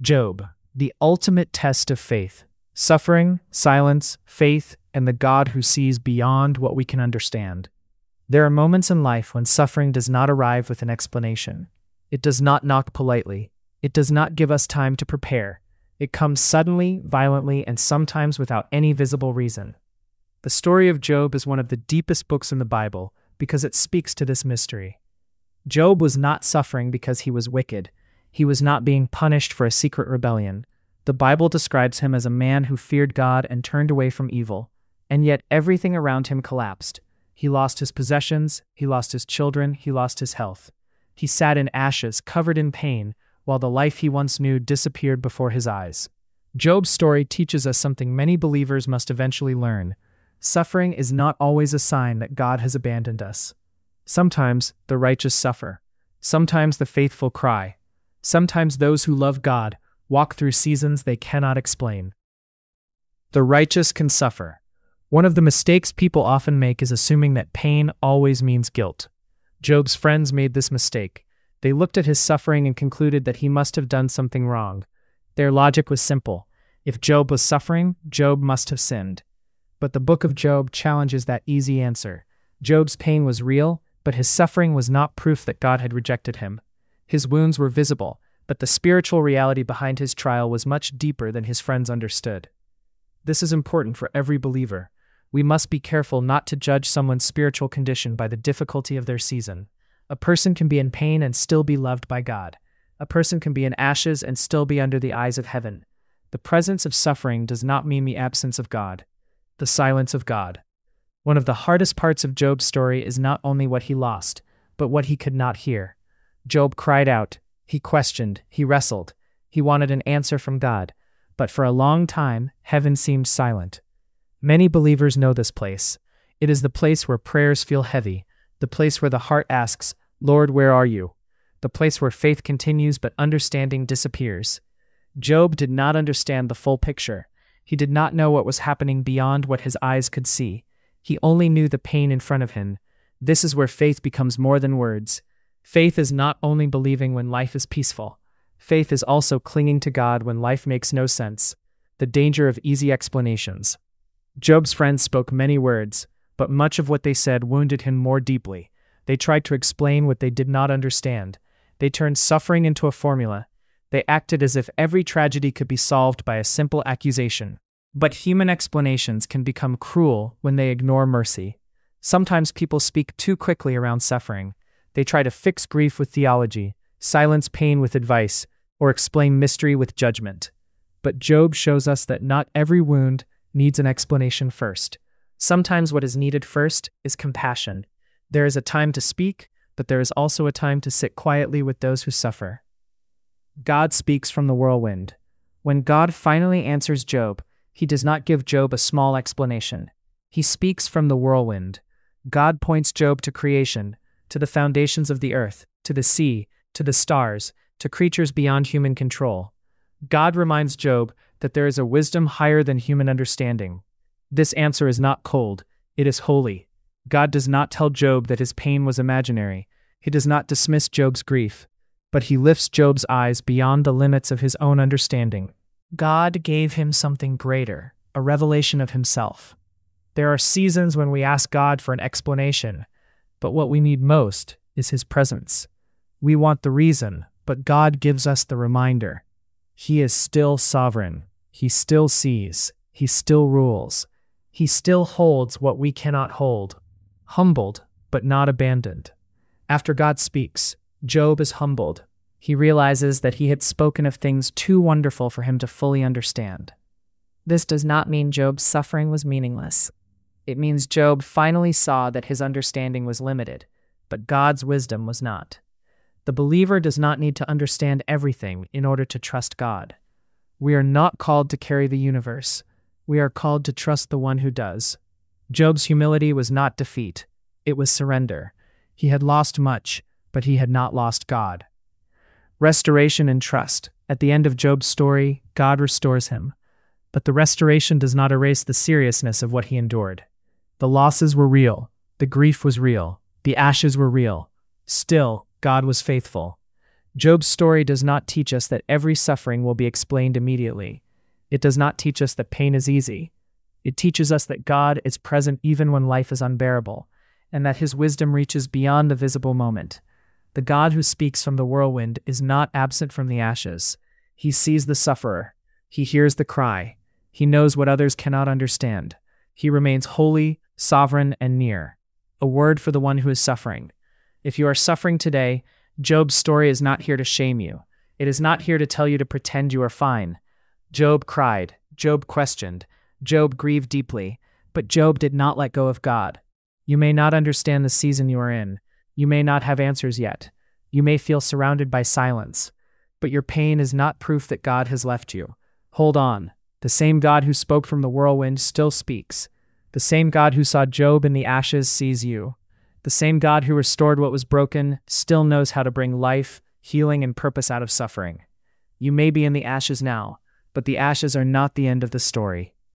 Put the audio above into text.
Job, the ultimate test of faith. Suffering, silence, faith, and the God who sees beyond what we can understand. There are moments in life when suffering does not arrive with an explanation. It does not knock politely. It does not give us time to prepare. It comes suddenly, violently, and sometimes without any visible reason. The story of Job is one of the deepest books in the Bible because it speaks to this mystery. Job was not suffering because he was wicked. He was not being punished for a secret rebellion. The Bible describes him as a man who feared God and turned away from evil, and yet everything around him collapsed. He lost his possessions, he lost his children, he lost his health. He sat in ashes, covered in pain, while the life he once knew disappeared before his eyes. Job's story teaches us something many believers must eventually learn. Suffering is not always a sign that God has abandoned us. Sometimes the righteous suffer. Sometimes the faithful cry. Sometimes those who love God walk through seasons they cannot explain. The righteous can suffer. One of the mistakes people often make is assuming that pain always means guilt. Job's friends made this mistake. They looked at his suffering and concluded that he must have done something wrong. Their logic was simple. If Job was suffering, Job must have sinned. But the book of Job challenges that easy answer. Job's pain was real, but his suffering was not proof that God had rejected him. His wounds were visible, but the spiritual reality behind his trial was much deeper than his friends understood. This is important for every believer. We must be careful not to judge someone's spiritual condition by the difficulty of their season. A person can be in pain and still be loved by God. A person can be in ashes and still be under the eyes of heaven. The presence of suffering does not mean the absence of God. The silence of God. One of the hardest parts of Job's story is not only what he lost, but what he could not hear. Job cried out. He questioned. He wrestled. He wanted an answer from God. But for a long time, heaven seemed silent. Many believers know this place. It is the place where prayers feel heavy, the place where the heart asks, "Lord, where are you?" The place where faith continues but understanding disappears. Job did not understand the full picture. He did not know what was happening beyond what his eyes could see. He only knew the pain in front of him. This is where faith becomes more than words. Faith is not only believing when life is peaceful. Faith is also clinging to God when life makes no sense. The danger of easy explanations. Job's friends spoke many words, but much of what they said wounded him more deeply. They tried to explain what they did not understand. They turned suffering into a formula. They acted as if every tragedy could be solved by a simple accusation. But human explanations can become cruel when they ignore mercy. Sometimes people speak too quickly around suffering. They try to fix grief with theology, silence pain with advice, or explain mystery with judgment. But Job shows us that not every wound needs an explanation first. Sometimes what is needed first is compassion. There is a time to speak, but there is also a time to sit quietly with those who suffer. God speaks from the whirlwind. When God finally answers Job, he does not give Job a small explanation. He speaks from the whirlwind. God points Job to creation, to the foundations of the earth, to the sea, to the stars, to creatures beyond human control. God reminds Job that there is a wisdom higher than human understanding. This answer is not cold, it is holy. God does not tell Job that his pain was imaginary. He does not dismiss Job's grief, but he lifts Job's eyes beyond the limits of his own understanding. God gave him something greater, a revelation of himself. There are seasons when we ask God for an explanation, but what we need most is his presence. We want the reason, but God gives us the reminder. He is still sovereign. He still sees. He still rules. He still holds what we cannot hold. Humbled, but not abandoned. After God speaks, Job is humbled. He realizes that he had spoken of things too wonderful for him to fully understand. This does not mean Job's suffering was meaningless. It means Job finally saw that his understanding was limited, but God's wisdom was not. The believer does not need to understand everything in order to trust God. We are not called to carry the universe. We are called to trust the one who does. Job's humility was not defeat. It was surrender. He had lost much, but he had not lost God. Restoration and trust. At the end of Job's story, God restores him. But the restoration does not erase the seriousness of what he endured. The losses were real. The grief was real. The ashes were real. Still, God was faithful. Job's story does not teach us that every suffering will be explained immediately. It does not teach us that pain is easy. It teaches us that God is present even when life is unbearable, and that his wisdom reaches beyond the visible moment. The God who speaks from the whirlwind is not absent from the ashes. He sees the sufferer. He hears the cry. He knows what others cannot understand. He remains holy, sovereign, and near. A word for the one who is suffering. If you are suffering today, Job's story is not here to shame you. It is not here to tell you to pretend you are fine. Job cried. Job questioned. Job grieved deeply. But Job did not let go of God. You may not understand the season you are in. You may not have answers yet. You may feel surrounded by silence. But your pain is not proof that God has left you. Hold on. The same God who spoke from the whirlwind still speaks. The same God who saw Job in the ashes sees you. The same God who restored what was broken still knows how to bring life, healing, and purpose out of suffering. You may be in the ashes now, but the ashes are not the end of the story.